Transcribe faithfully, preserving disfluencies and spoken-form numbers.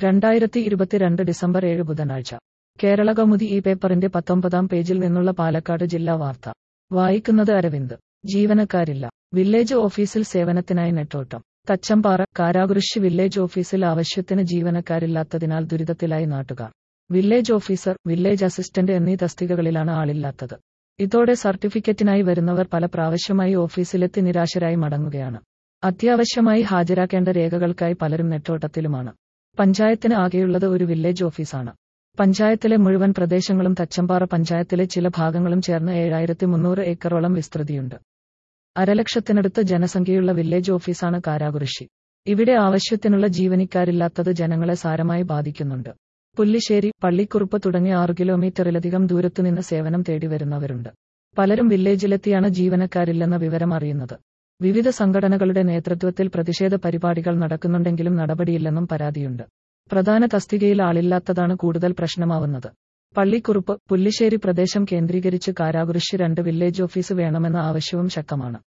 രണ്ടായിരത്തി ഇരുപത്തിരണ്ട് ഡിസംബർ ഏഴ് ബുധനാഴ്ച കേരളകൗമുദി ഈ പേപ്പറിന്റെ പത്തൊമ്പതാം പേജിൽ നിന്നുള്ള പാലക്കാട് ജില്ലാ വാർത്ത വായിക്കുന്നത് അരവിന്ദ്. ജീവനക്കാരില്ല. വില്ലേജ് ഓഫീസിൽ സേവനത്തിനായി നെട്ടോട്ടം. തച്ചമ്പാറ. കാരാകുറിശ്ശി വില്ലേജ് ഓഫീസിൽ ആവശ്യത്തിന് ജീവനക്കാരില്ലാത്തതിനാൽ ദുരിതത്തിലായി നാട്ടുകാർ. വില്ലേജ് ഓഫീസർ, വില്ലേജ് അസിസ്റ്റന്റ് എന്നീ തസ്തികകളിലാണ് ആളില്ലാത്തത്. ഇതോടെ സർട്ടിഫിക്കറ്റിനായി വരുന്നവർ പല പ്രാവശ്യമായി ഓഫീസിലെത്തി നിരാശരായി മടങ്ങുകയാണ്. അത്യാവശ്യമായി ഹാജരാക്കേണ്ട രേഖകൾക്കായി പലരും നെട്ടോട്ടത്തിലുമാണ്. പഞ്ചായത്തിന് ആകെയുള്ളത് ഒരു വില്ലേജ് ഓഫീസാണ്. പഞ്ചായത്തിലെ മുഴുവൻ പ്രദേശങ്ങളും തച്ചമ്പാറ പഞ്ചായത്തിലെ ചില ഭാഗങ്ങളും ചേർന്ന് ഏഴായിരത്തി മുന്നൂറ് ഏക്കറോളം വിസ്തൃതിയുണ്ട്. അരലക്ഷത്തിനടുത്ത് ജനസംഖ്യയുള്ള വില്ലേജ് ഓഫീസാണ് കാരാകുറിശ്ശി. ഇവിടെ ആവശ്യത്തിനുള്ള ജീവനക്കാരില്ലാത്തത് ജനങ്ങളെ സാരമായി ബാധിക്കുന്നുണ്ട്. പുല്ലിശ്ശേരി, പള്ളിക്കുറുപ്പ് തുടങ്ങിയ ആറു കിലോമീറ്ററിലധികം ദൂരത്തുനിന്ന് സേവനം തേടി വരുന്നവരുണ്ട്. പലരും വില്ലേജിലെത്തിയാണ് ജീവനക്കാരില്ലെന്ന വിവരം അറിയുന്നത്. വിവിധ സംഘടനകളുടെ നേതൃത്വത്തിൽ പ്രതിഷേധ പരിപാടികൾ നടക്കുന്നുണ്ടെങ്കിലും നടപടിയില്ലെന്നും പരാതിയുണ്ട്. പ്രധാന തസ്തികയിൽ ആളില്ലാത്തതാണ് കൂടുതൽ പ്രശ്നമാവുന്നത്. പള്ളിക്കുറുപ്പ്, പുല്ലിശ്ശേരി പ്രദേശം കേന്ദ്രീകരിച്ച് കാരാകുറിശ്ശി രണ്ട് വില്ലേജ് ഓഫീസ് വേണമെന്ന ആവശ്യവും ശക്തമാണ്.